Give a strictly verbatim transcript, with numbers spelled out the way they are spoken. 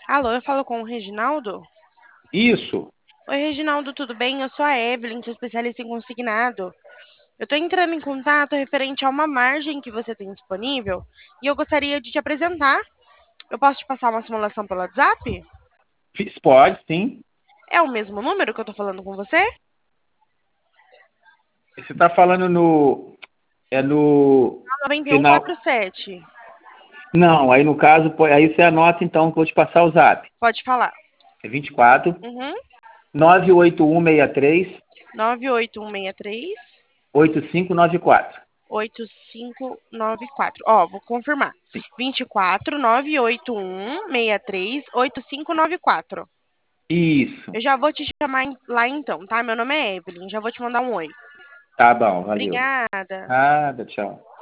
Alô, eu falo com o Reginaldo? Isso. Oi, Reginaldo, tudo bem? Eu sou a Evelyn, sou especialista em consignado. Eu tô entrando em contato referente a uma margem que você tem disponível e eu gostaria de te apresentar. Eu posso te passar uma simulação pelo WhatsApp? Fiz- Pode, sim. É o mesmo número que eu tô falando com você? Você está falando no. É no final. nove um quatro sete. Não, aí no caso, pô, aí você anota então, que eu vou te passar o zap. Pode falar. É vinte e quatro, Uhum. nove oito um seis três, nove oito um seis três oito cinco nove quatro. oito cinco nove quatro. Ó, vou confirmar. Sim. vinte e quatro, nove oito um seis três oito cinco nove quatro. Isso. Eu já vou te chamar em- lá então, tá? Meu nome é Evelyn, já vou te mandar um oi. Tá bom, valeu. Obrigada. Nada, tchau.